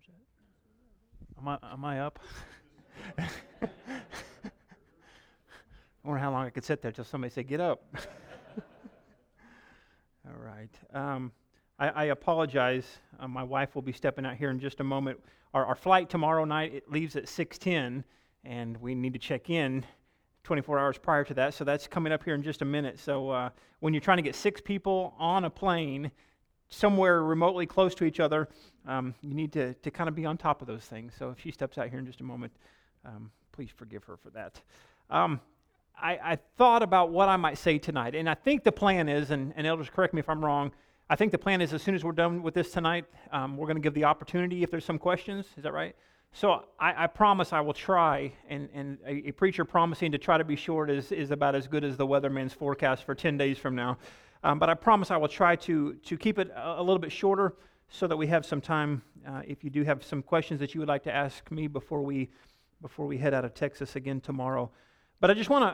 Am I up? I wonder how long I could sit there till somebody said, get up. All right. I apologize. My wife will be stepping out here in just a moment. Our flight tomorrow night, it leaves at 6:10, and we need to check in 24 hours prior to that, so that's coming up here in just a minute. So when you're trying to get 6 people on a plane somewhere remotely close to each other, you need to kind of be on top of those things. So if she steps out here in just a moment, please forgive her for that. I thought about what I might say tonight, and I think the plan is, and elders, correct me if I'm wrong, I think the plan is as soon as we're done with this tonight, we're going to give the opportunity if there's some questions. Is that right? So I promise I will try, and a preacher promising to try to be short is about as good as the weatherman's forecast for 10 days from now. But I promise I will try to keep it a little bit shorter so that we have some time if you do have some questions that you would like to ask me before we head out of Texas again tomorrow. But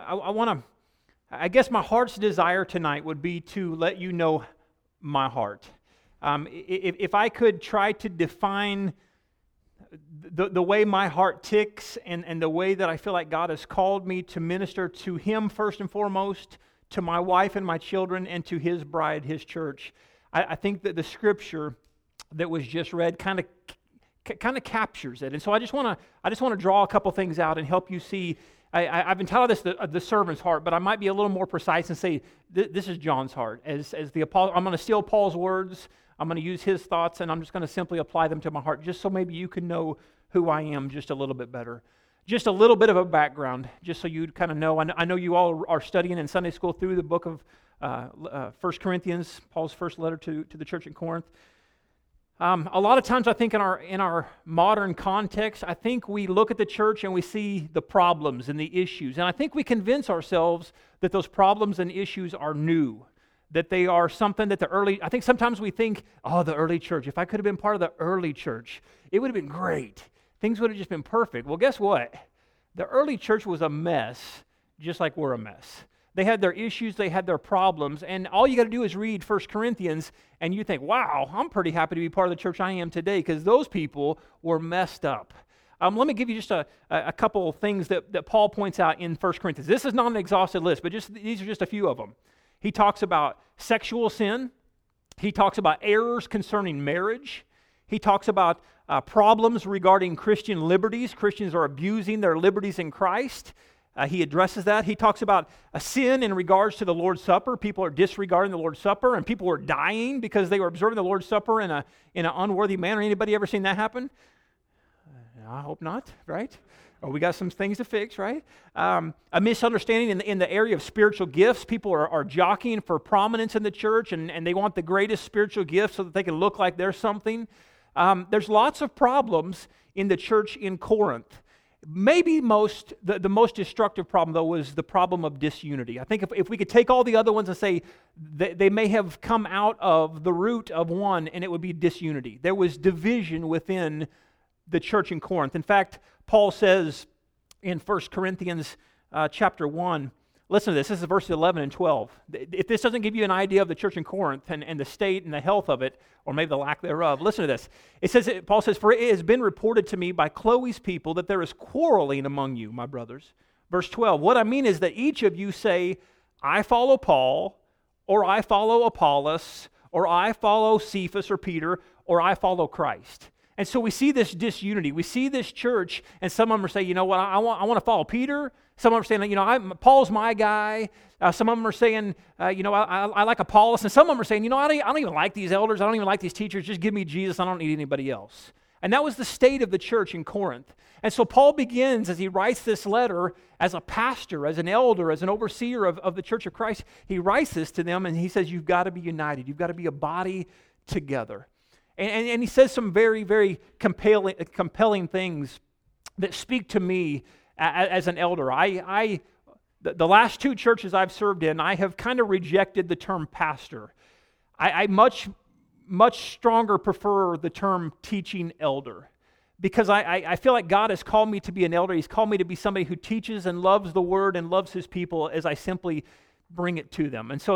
I guess my heart's desire tonight would be to let you know my heart. If I could try to define the way my heart ticks and the way that I feel like God has called me to minister to Him first and foremost, to my wife and my children, and to His bride, His church, I think that the scripture that was just read kind of captures it. And so I just want to draw a couple things out and help you see. I've entitled this the servant's heart, but I might be a little more precise and say this is John's heart. As the apostle, I'm going to steal Paul's words. I'm going to use his thoughts, and I'm just going to simply apply them to my heart, just so maybe you can know who I am just a little bit better. Just a little bit of a background, just so you kind of know. I know you all are studying in Sunday school through the book of 1 Corinthians, Paul's first letter to the church in Corinth. A lot of times I think in our modern context, I think we look at the church and we see the problems and the issues. And I think we convince ourselves that those problems and issues are new, that they are something that I think sometimes we think, the early church, if I could have been part of the early church, it would have been great. Things would have just been perfect. Well, guess what? The early church was a mess, just like we're a mess. They had their issues, they had their problems, and all you got to do is read 1 Corinthians, and you think, wow, I'm pretty happy to be part of the church I am today, because those people were messed up. Let me give you just a couple of things that Paul points out in 1 Corinthians. This is not an exhaustive list, but these are just a few of them. He talks about sexual sin. He talks about errors concerning marriage. He talks about problems regarding Christian liberties. Christians are abusing their liberties in Christ. He addresses that. He talks about a sin in regards to the Lord's Supper. People are disregarding the Lord's Supper, and people are dying because they were observing the Lord's Supper in an unworthy manner. Anybody ever seen that happen? I hope not, right? We got some things to fix, right? A misunderstanding in the area of spiritual gifts. People are jockeying for prominence in the church, and they want the greatest spiritual gift so that they can look like they're something. There's lots of problems in the church in Corinth. Maybe the most destructive problem, though, was the problem of disunity. I think if we could take all the other ones and say they may have come out of the root of one, and it would be disunity. There was division within the church in Corinth. In fact, Paul says in 1 Corinthians chapter 1, listen to this. This is verses 11 and 12. If this doesn't give you an idea of the church in Corinth and the state and the health of it, or maybe the lack thereof, listen to this. Paul says, "For it has been reported to me by Chloe's people that there is quarreling among you, my brothers." Verse 12, "What I mean is that each of you say, I follow Paul, or I follow Apollos, or I follow Cephas or Peter, or I follow Christ." And so we see this disunity. We see this church, and some of them are saying, you know what, I want to follow Peter. Some of them are saying, Paul's my guy. Some of them are saying, I like Apollos. And some of them are saying, I don't even like these elders. I don't even like these teachers. Just give me Jesus. I don't need anybody else. And that was the state of the church in Corinth. And so Paul begins, as he writes this letter, as a pastor, as an elder, as an overseer of the church of Christ, he writes this to them, and he says, you've got to be united. You've got to be a body together. And he says some very, very compelling things that speak to me as an elder. The last 2 churches I've served in, I have kind of rejected the term pastor. I much stronger prefer the term teaching elder, because I feel like God has called me to be an elder. He's called me to be somebody who teaches and loves the Word and loves His people, as I simply bring it to them. And so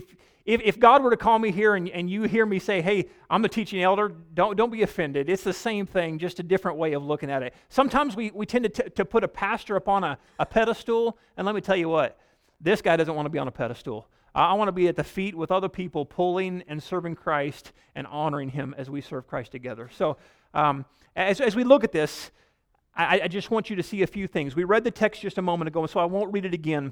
if God were to call me here and you hear me say, hey, I'm the teaching elder, don't be offended. It's the same thing, just a different way of looking at it. Sometimes we tend to put a pastor up on a pedestal, and let me tell you what, this guy doesn't want to be on a pedestal. I want to be at the feet with other people, pulling and serving Christ and honoring Him as we serve Christ together. So as we look at this, I just want you to see a few things. We read the text just a moment ago, so I won't read it again.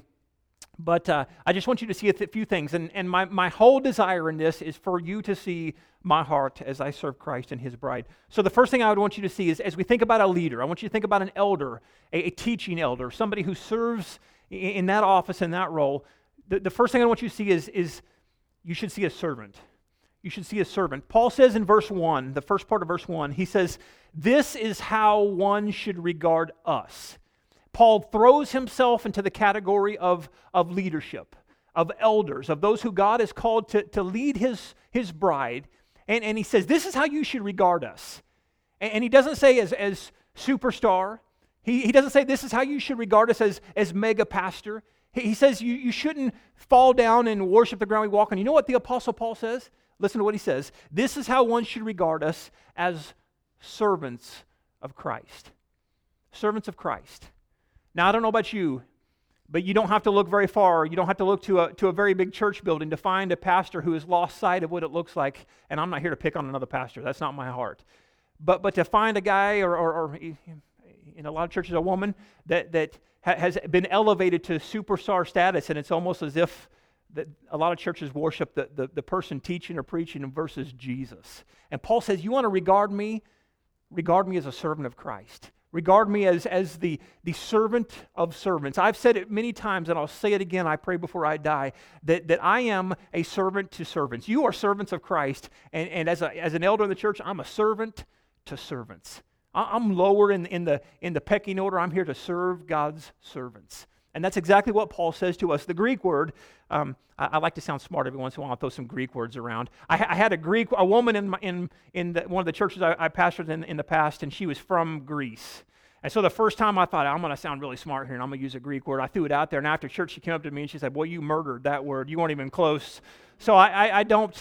But I just want you to see a few things. And my whole desire in this is for you to see my heart as I serve Christ and His bride. So the first thing I would want you to see is, as we think about a leader, I want you to think about an elder, a teaching elder, somebody who serves in that office, in that role. The first thing I want you to see is you should see a servant. You should see a servant. Paul says in verse 1, the first part of verse 1, he says, this is how one should regard us. Paul throws himself into the category of leadership, of elders, of those who God has called to lead his bride. And he says, this is how you should regard us. And he doesn't say as superstar. He doesn't say this is how you should regard us as mega pastor. He says you shouldn't fall down and worship the ground we walk on. You know what the Apostle Paul says? Listen to what he says. This is how one should regard us as servants of Christ. Servants of Christ. Now, I don't know about you, but you don't have to look very far. You don't have to look to a very big church building to find a pastor who has lost sight of what it looks like. And I'm not here to pick on another pastor. That's not my heart. But to find a guy or in a lot of churches, a woman that has been elevated to superstar status, and it's almost as if that a lot of churches worship the person teaching or preaching versus Jesus. And Paul says, you want to regard me as a servant of Christ. Regard me as the servant of servants. I've said it many times, and I'll say it again, I pray before I die, that I am a servant to servants. You are servants of Christ, and as an elder in the church, I'm a servant to servants. I'm lower in the pecking order. I'm here to serve God's servants. And that's exactly what Paul says to us. The Greek word, I like to sound smart every once in a while. I'll throw some Greek words around. I had a woman in one of the churches I pastored in the past, and she was from Greece. And so the first time I thought, I'm going to sound really smart here, and I'm going to use a Greek word. I threw it out there, and after church she came up to me and she said, boy, you murdered that word. You weren't even close. So I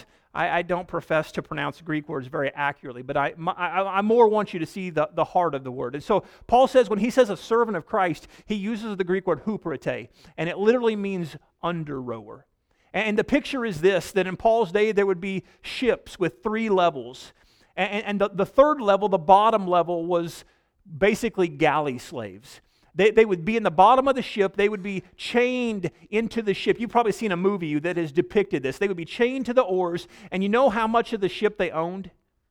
don't profess to pronounce Greek words very accurately, but I more want you to see the heart of the word. And so Paul says when he says a servant of Christ, he uses the Greek word huperete, and it literally means under-rower. And the picture is this, that in Paul's day there would be ships with 3 levels. And the third level, the bottom level, was basically galley slaves. They would be in the bottom of the ship. They would be chained into the ship. You've probably seen a movie that has depicted this. They would be chained to the oars, and you know how much of the ship they owned?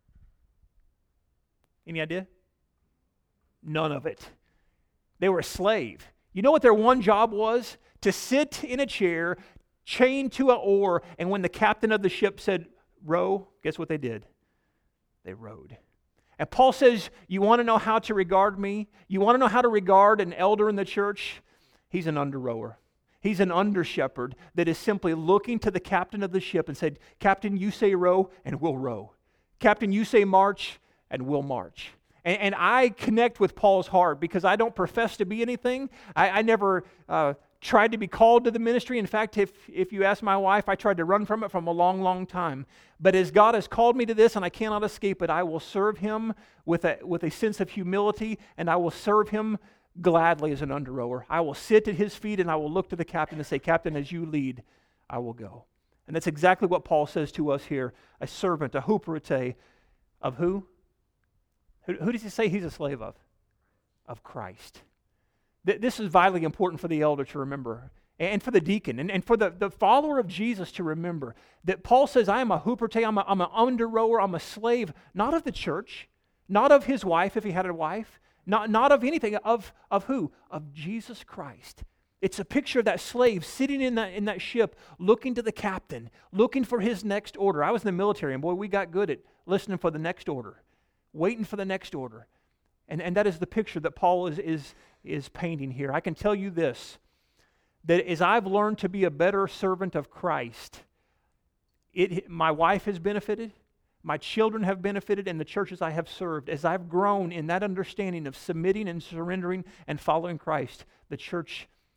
Any idea? None of it. They were a slave. You know what their one job was? To sit in a chair, chained to an oar, and when the captain of the ship said, row, guess what they did? They rowed. And Paul says, you want to know how to regard me? You want to know how to regard an elder in the church? He's an under-rower. He's an under-shepherd that is simply looking to the captain of the ship and said, Captain, you say row, and we'll row. Captain, you say march, and we'll march. And I connect with Paul's heart because I don't profess to be anything. I never tried to be called to the ministry. In fact, if you ask my wife, I tried to run from it from a long, long time. But as God has called me to this, and I cannot escape it, I will serve Him with a sense of humility, and I will serve Him gladly as an under-rower. I will sit at His feet, and I will look to the captain and say, Captain, as you lead, I will go. And that's exactly what Paul says to us here, a servant, a huperete, of who? Who does he say he's a slave of? Of Christ. This is vitally important for the elder to remember, and for the deacon, and for the follower of Jesus to remember, that Paul says, I am a huperete, I'm an under-rower, I'm a slave, not of the church, not of his wife if he had a wife, not of anything, of who? Of Jesus Christ. It's a picture of that slave sitting in that ship, looking to the captain, looking for his next order. I was in the military, and boy, we got good at listening for the next order, waiting for the next order. And that is the picture that Paul is painting here. I can tell you this, that as I've learned to be a better servant of Christ, my wife has benefited, my children have benefited, and the churches I have served. As I've grown in that understanding of submitting and surrendering and following Christ, the church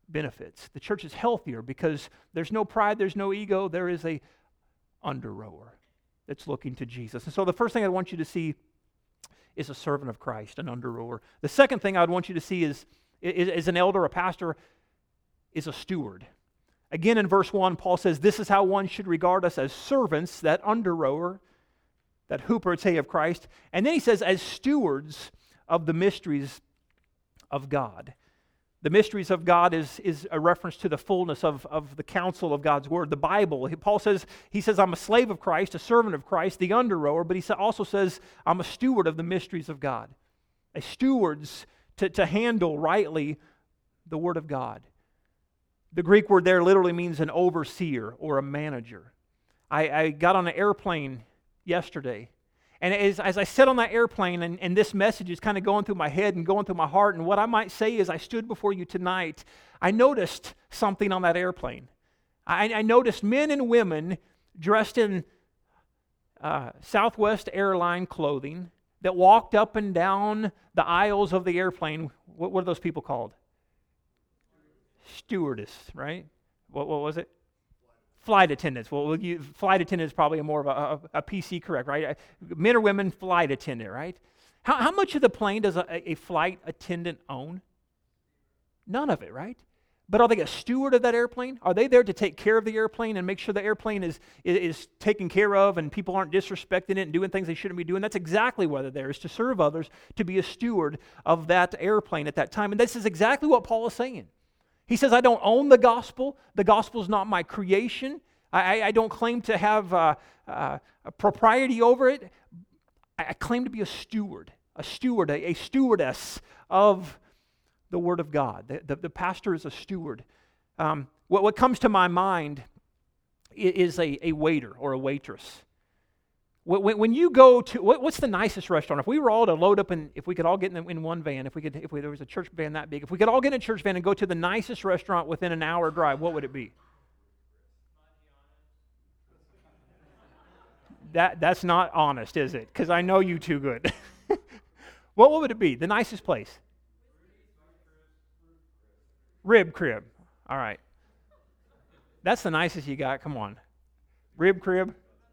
benefits. The church is healthier because there's no pride, there's no ego, there is a under-rower that's looking to Jesus. And so the first thing I want you to see is a servant of Christ, an under-rower. The second thing I would want you to see is an elder, a pastor, is a steward. Again, in verse 1, Paul says, this is how one should regard us as servants, that under-rower, that huperzē of Christ. And then he says, as stewards of the mysteries of God. The mysteries of God is a reference to the fullness of the counsel of God's Word, the Bible. Paul says, I'm a slave of Christ, a servant of Christ, the under-rower, but he also says, I'm a steward of the mysteries of God. A steward's to handle rightly the Word of God. The Greek word there literally means an overseer or a manager. I got on an airplane yesterday, and as I sat on that airplane, and this message is kind of going through my head and going through my heart, and what I might say is I stood before you tonight, I noticed something on that airplane. I noticed men and women dressed in Southwest airline clothing that walked up and down the aisles of the airplane. What are those people called? Stewardess, right? What was it? Flight attendants. Well, flight attendant is probably more of a PC correct, right? Men or women, flight attendant, right? How much of the plane does a flight attendant own? None of it, right? But are they a steward of that airplane? Are they there to take care of the airplane and make sure the airplane is taken care of and people aren't disrespecting it and doing things they shouldn't be doing? That's exactly why they're there, is to serve others, to be a steward of that airplane at that time. And this is exactly what Paul is saying. He says, I don't own the gospel. The gospel is not my creation. I don't claim to have a propriety over it. I claim to be a steward, a stewardess of the Word of God. The pastor is a steward. What comes to my mind is a waiter or a waitress. When you go to, what's the nicest restaurant? If we were all to load up, and if we could all get in one van, if there was a church van that big, if we could all get in a church van and go to the nicest restaurant within an hour drive, what would it be? That's not honest, is it? Because I know you too good. What would it be? The nicest place? Rib crib. All right. That's the nicest you got. Come on. Rib crib.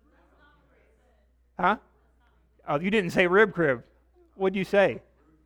Huh? Oh, you didn't say rib crib. What'd you say?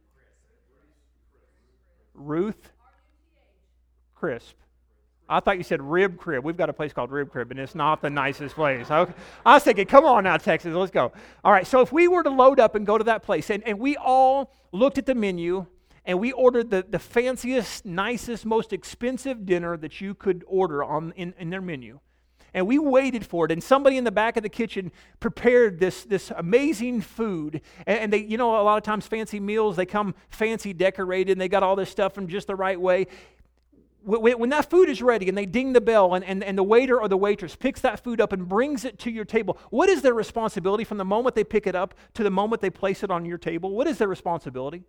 Ruth Crisp. I thought you said Rib Crib. We've got a place called Rib Crib, and it's not the nicest place. Okay. I was thinking, come on now, Texas, let's go. All right, so if we were to load up and go to that place, and we all looked at the menu, and we ordered the fanciest, nicest, most expensive dinner that you could order in their menu, and we waited for it, and somebody in the back of the kitchen prepared this amazing food, and they, a lot of times fancy meals, they come fancy decorated, and they got all this stuff in just the right way. When that food is ready and they ding the bell and the waiter or the waitress picks that food up and brings it to your table, what is their responsibility from the moment they pick it up to the moment they place it on your table? What is their responsibility?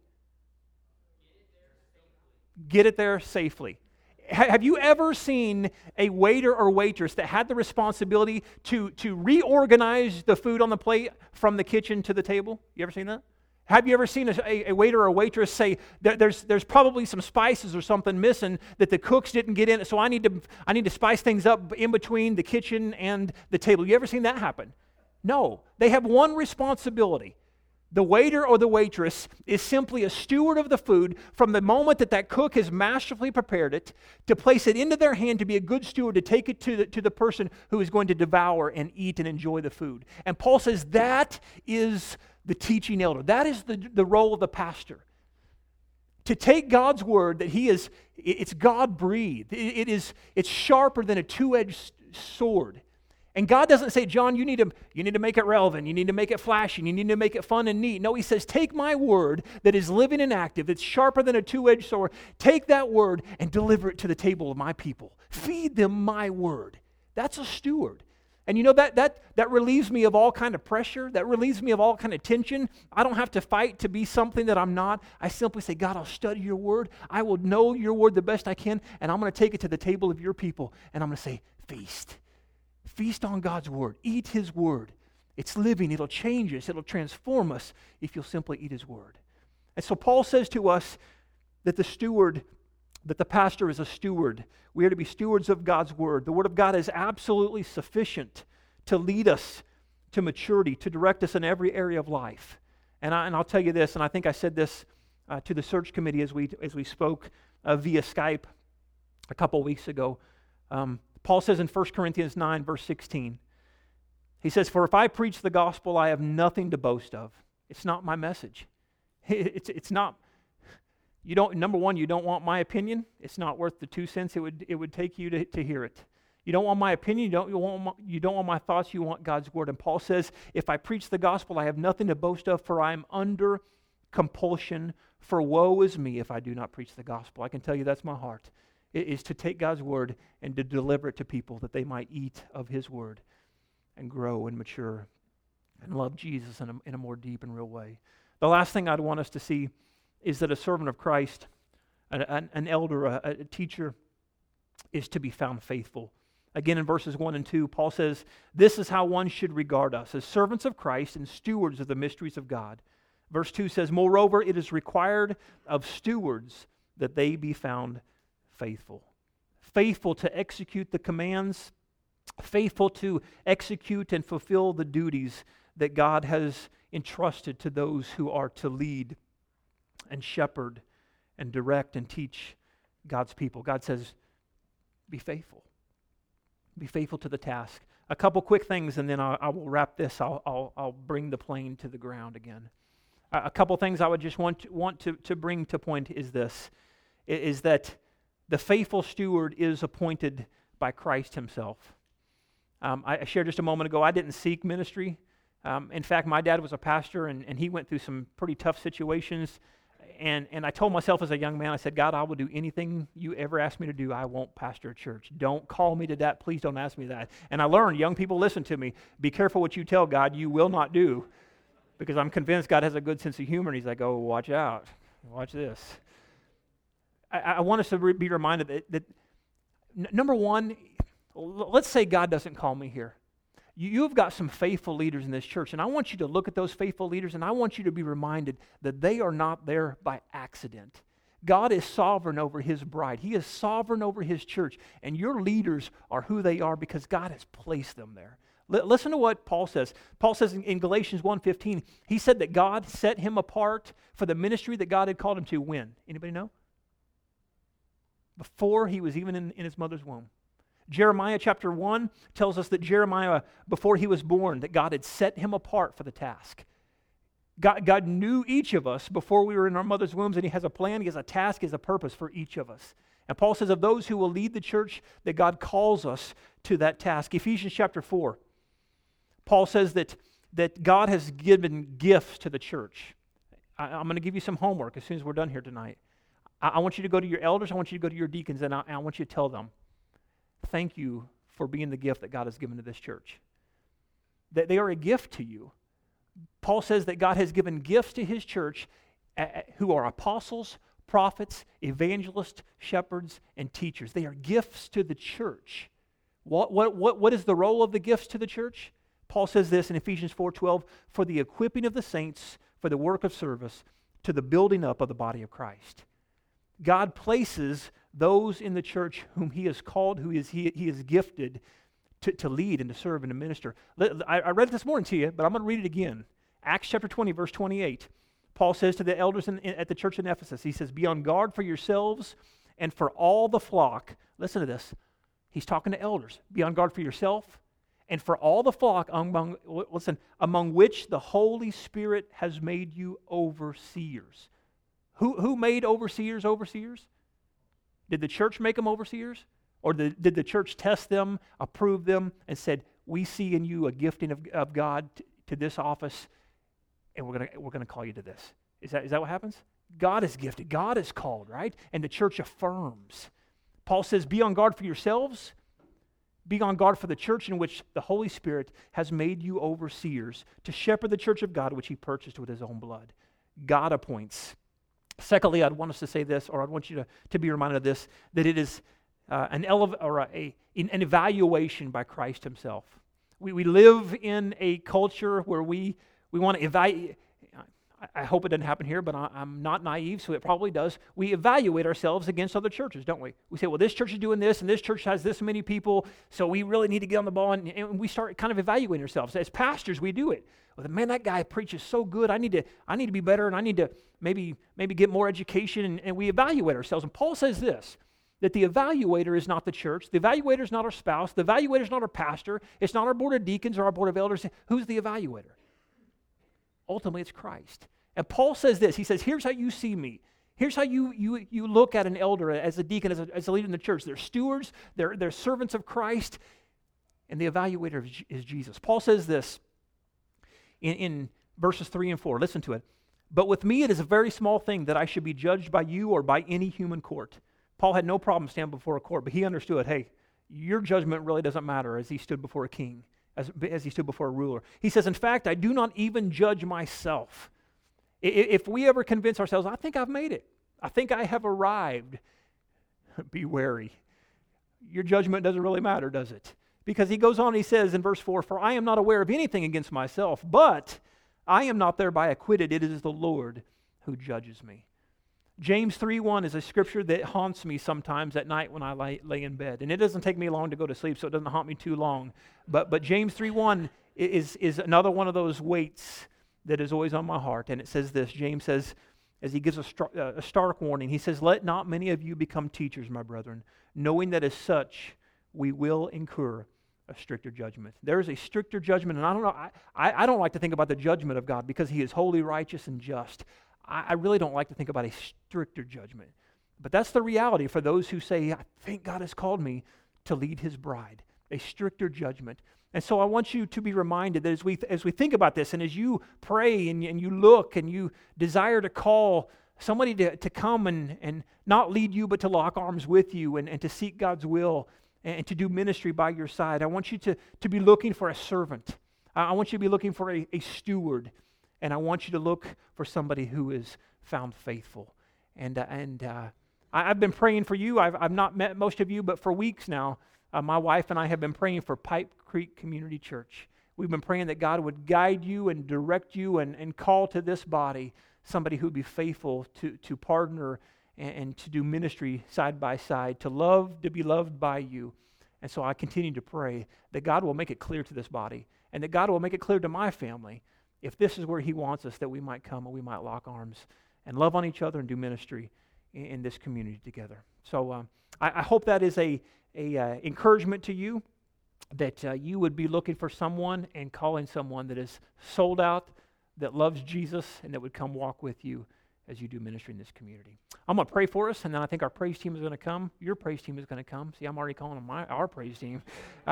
Get it there safely. Have you ever seen a waiter or waitress that had the responsibility to reorganize the food on the plate from the kitchen to the table? You ever seen that? Have you ever seen a waiter or a waitress say, there's probably some spices or something missing that the cooks didn't get in, so I need to spice things up in between the kitchen and the table? You ever seen that happen? No. They have one responsibility. The waiter or the waitress is simply a steward of the food from the moment that cook has masterfully prepared it, to place it into their hand, to be a good steward, to take it to the person who is going to devour and eat and enjoy the food. And Paul says that is the teaching elder. That is the role of the pastor. To take God's word that it's God-breathed. It's sharper than a two-edged sword. And God doesn't say, John, you need to make it relevant. You need to make it flashing. You need to make it fun and neat. No, he says, take my word that is living and active, that's sharper than a two-edged sword. Take that word and deliver it to the table of my people. Feed them my word. That's a steward. And that relieves me of all kind of pressure. That relieves me of all kind of tension. I don't have to fight to be something that I'm not. I simply say, God, I'll study your word. I will know your word the best I can, and I'm going to take it to the table of your people, and I'm going to say, feast. Feast on God's word. Eat his word. It's living. It'll change us. It'll transform us if you'll simply eat his word. And so Paul says to us that the steward that the pastor is a steward. We are to be stewards of God's Word. The Word of God is absolutely sufficient to lead us to maturity, to direct us in every area of life. And I'll tell you this, and I think I said this to the search committee as we spoke via Skype a couple weeks ago. Paul says in 1 Corinthians 9, verse 16, he says, "For if I preach the gospel, I have nothing to boast of." It's not my message. It's not. You don't. Number one, you don't want my opinion. It's not worth the 2 cents it would take you to hear it. You don't want my opinion. You don't want my thoughts. You want God's Word. And Paul says, "If I preach the gospel, I have nothing to boast of, for I am under compulsion. For woe is me if I do not preach the gospel." I can tell you that's my heart. It is to take God's Word and to deliver it to people that they might eat of His Word and grow and mature and love Jesus in a more deep and real way. The last thing I'd want us to see is that a servant of Christ, an elder, a teacher, is to be found faithful. Again, in verses 1 and 2, Paul says, "This is how one should regard us, as servants of Christ and stewards of the mysteries of God." Verse 2 says, "Moreover, it is required of stewards that they be found faithful." Faithful to execute the commands, faithful to execute and fulfill the duties that God has entrusted to those who are to lead and shepherd and direct and teach God's people. God says, be faithful. Be faithful to the task. A couple quick things, and then I will wrap this. I'll bring the plane to the ground again. A couple things I would just want to bring to point is this, is that the faithful steward is appointed by Christ Himself. I shared just a moment ago, I didn't seek ministry. In fact, my dad was a pastor, and he went through some pretty tough situations. And I told myself as a young man, I said, "God, I will do anything you ever ask me to do. I won't pastor a church. Don't call me to that. Please don't ask me that." And I learned, young people, listen to me. Be careful what you tell God you will not do. Because I'm convinced God has a good sense of humor, and He's like, "Oh, watch out. Watch this." I want us to be reminded that number one, let's say God doesn't call me here. You've got some faithful leaders in this church, and I want you to look at those faithful leaders, and I want you to be reminded that they are not there by accident. God is sovereign over His bride. He is sovereign over His church, and your leaders are who they are because God has placed them there. Listen to what Paul says. Paul says in Galatians 1:15, he said that God set him apart for the ministry that God had called him to. When? Anybody know? Before he was even in his mother's womb. Jeremiah chapter 1 tells us that Jeremiah, before he was born, that God had set him apart for the task. God knew each of us before we were in our mother's wombs, and He has a plan, He has a task, He has a purpose for each of us. And Paul says of those who will lead the church, that God calls us to that task. Ephesians chapter 4, Paul says that God has given gifts to the church. I'm going to give you some homework as soon as we're done here tonight. I want you to go to your elders, I want you to go to your deacons, and I want you to tell them, thank you for being the gift that God has given to this church. That they are a gift to you. Paul says that God has given gifts to His church who are apostles, prophets, evangelists, shepherds, and teachers. They are gifts to the church. What is the role of the gifts to the church? Paul says this in Ephesians 4:12, "For the equipping of the saints, for the work of service, to the building up of the body of Christ." God places those in the church whom He has called, who He has gifted to lead and to serve and to minister. I read it this morning to you, but I'm going to read it again. Acts chapter 20, verse 28. Paul says to the elders at the church in Ephesus, he says, "Be on guard for yourselves and for all the flock." Listen to this. He's talking to elders. "Be on guard for yourself and for all the flock among which the Holy Spirit has made you overseers." Who made overseers? Did the church make them overseers? Or did the church test them, approve them, and said, "We see in you a gifting of God to this office, and we're going to call you to this"? Is that what happens? God is gifted. God is called, right? And the church affirms. Paul says, "Be on guard for yourselves. Be on guard for the church in which the Holy Spirit has made you overseers to shepherd the church of God, which He purchased with His own blood." God appoints. Secondly, I'd want us to say this, or I'd want you to be reminded of this, that it is an evaluation by Christ Himself. We live in a culture where we want to evaluate. I hope it doesn't happen here, but I'm not naive, so it probably does. We evaluate ourselves against other churches, don't we? We say, well, this church is doing this, and this church has this many people, so we really need to get on the ball, and we start kind of evaluating ourselves. As pastors, we do it. Well, man, that guy preaches so good. I need to be better, and I need to maybe get more education, and we evaluate ourselves. And Paul says this, that the evaluator is not the church, the evaluator is not our spouse, the evaluator is not our pastor, it's not our board of deacons or our board of elders. Who's the evaluator? Ultimately, it's Christ. And Paul says this, he says, here's how you see me. Here's how you look at an elder, as a deacon, as a leader in the church. They're stewards, they're servants of Christ, and the evaluator is Jesus. Paul says this in verses 3 and 4. Listen to it. But with me it is a very small thing that I should be judged by you or by any human court. Paul had no problem standing before a court, but he understood, hey, your judgment really doesn't matter, as he stood before a king, as he stood before a ruler. He says, in fact, I do not even judge myself. If we ever convince ourselves, I think I've made it, I think I have arrived, be wary. Your judgment doesn't really matter, does it? Because he goes on, he says in verse 4, for I am not aware of anything against myself, but I am not thereby acquitted. It is the Lord who judges me. James 3:1 is a scripture that haunts me sometimes at night when I lay in bed. And it doesn't take me long to go to sleep, so it doesn't haunt me too long. But James 3:1 is another one of those weights that is always on my heart. And it says this, James says, as he gives a stark warning, he says, let not many of you become teachers, my brethren, knowing that as such we will incur a stricter judgment. There is a stricter judgment, and I don't know, I don't like to think about the judgment of God because he is holy, righteous, and just. I really don't like to think about a stricter judgment. But that's the reality for those who say, I think God has called me to lead his bride, a stricter judgment. And so I want you to be reminded that as we think about this, and as you pray and you look and you desire to call somebody to come and not lead you, but to lock arms with you and to seek God's will and to do ministry by your side, I want you to be looking for a servant. I want you to be looking for a steward. And I want you to look for somebody who is found faithful. And I've been praying for you. I've not met most of you, but for weeks now, my wife and I have been praying for Pipe Creek Community Church. We've been praying that God would guide you and direct you and call to this body somebody who would be faithful to partner and to do ministry side by side, to be loved by you. And so I continue to pray that God will make it clear to this body and that God will make it clear to my family if this is where he wants us, that we might come and we might lock arms and love on each other and do ministry in this community together. So I hope that is a encouragement to you, that you would be looking for someone and calling someone that is sold out, that loves Jesus, and that would come walk with you as you do ministry in this community. I'm going to pray for us, and then I think our praise team is going to come. Your praise team is going to come. See, I'm already calling them our praise team.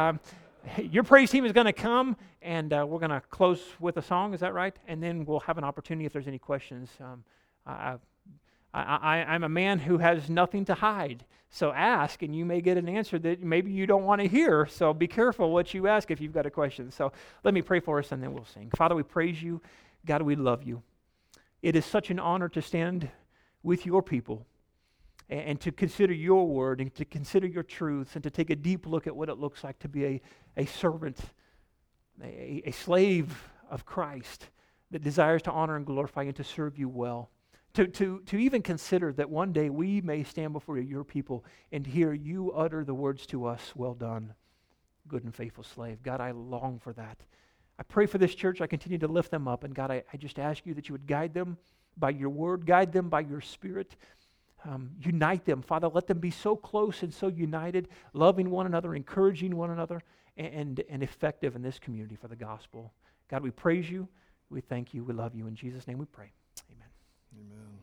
Your praise team is going to come, and we're going to close with a song. Is that right? And then we'll have an opportunity if there's any questions. I'm a man who has nothing to hide. So ask, and you may get an answer that maybe you don't want to hear. So be careful what you ask if you've got a question. So let me pray for us, and then we'll sing. Father, we praise you. God, we love you. It is such an honor to stand with your people and to consider your word and to consider your truths and to take a deep look at what it looks like to be a servant, a slave of Christ that desires to honor and glorify you and to serve you well. To even consider that one day we may stand before your people and hear you utter the words to us, well done, good and faithful slave. God, I long for that. I pray for this church. I continue to lift them up. And God, I just ask you that you would guide them by your word, guide them by your spirit. Unite them. Father, let them be so close and so united, loving one another, encouraging one another, and effective in this community for the gospel. God, we praise you. We thank you. We love you. In Jesus' name we pray. Amen. Amen.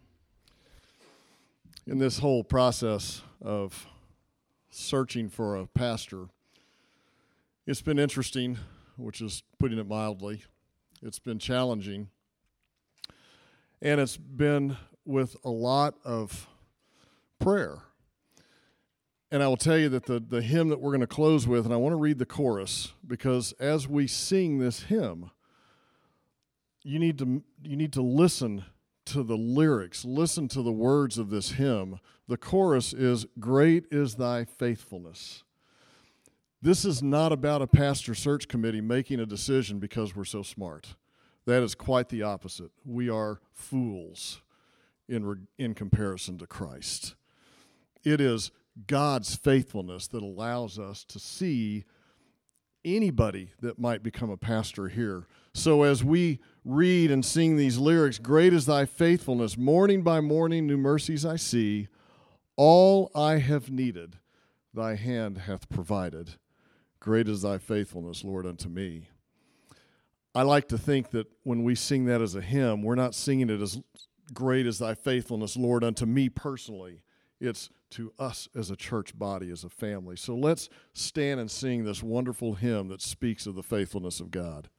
In this whole process of searching for a pastor, it's been interesting, which is putting it mildly. It's been challenging. And it's been with a lot of prayer. And I will tell you that the hymn that we're going to close with, and I want to read the chorus, because as we sing this hymn, you need to listen to the lyrics, listen to the words of this hymn. The chorus is, "Great is thy faithfulness." This is not about a pastor search committee making a decision because we're so smart. That is quite the opposite. We are fools in comparison to Christ. It is God's faithfulness that allows us to see anybody that might become a pastor here. So as we read and sing these lyrics, great is thy faithfulness, morning by morning new mercies I see, all I have needed thy hand hath provided. Great is thy faithfulness, Lord, unto me. I like to think that when we sing that as a hymn, we're not singing it as great is thy faithfulness, Lord, unto me personally. It's to us as a church body, as a family. So let's stand and sing this wonderful hymn that speaks of the faithfulness of God.